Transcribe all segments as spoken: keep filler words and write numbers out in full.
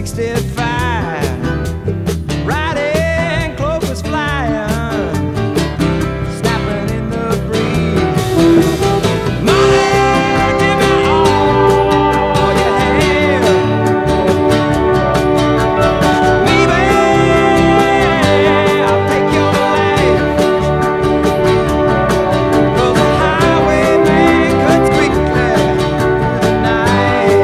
sixty-five, riding clovers flying, snapping in the breeze. Money, give me all you have. Maybe I'll take your life, 'cause the highwayman cuts quickly through the night.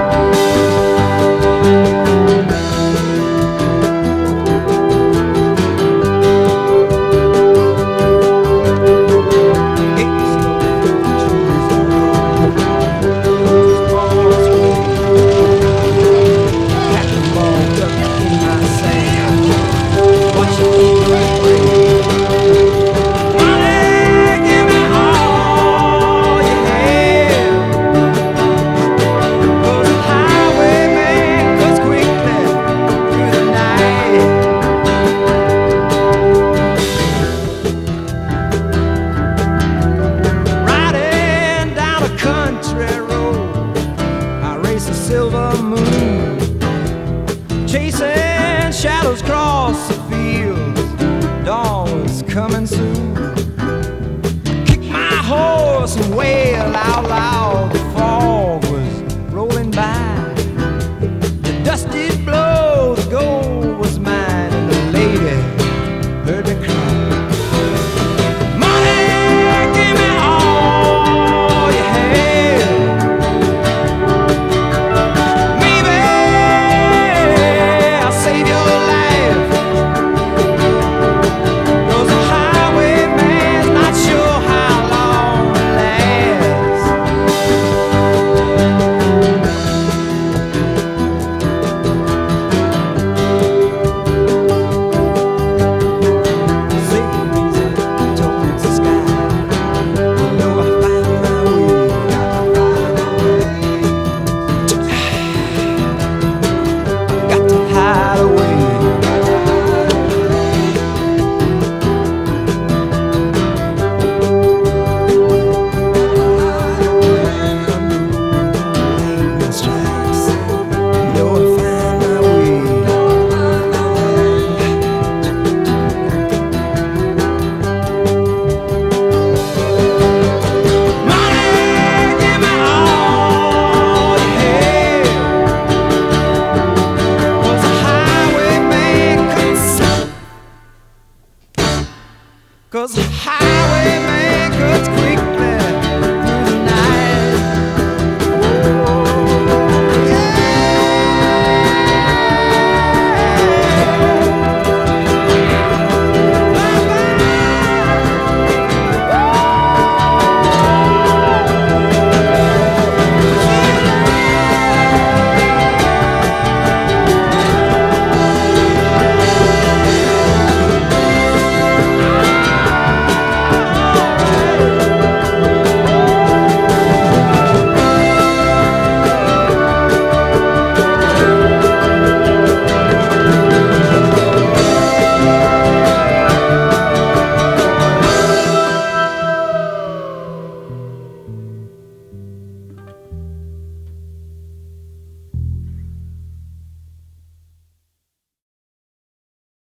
Silver moon, chasing shadows across the fields. Dawn was coming soon. Kick my horse and wail out loud.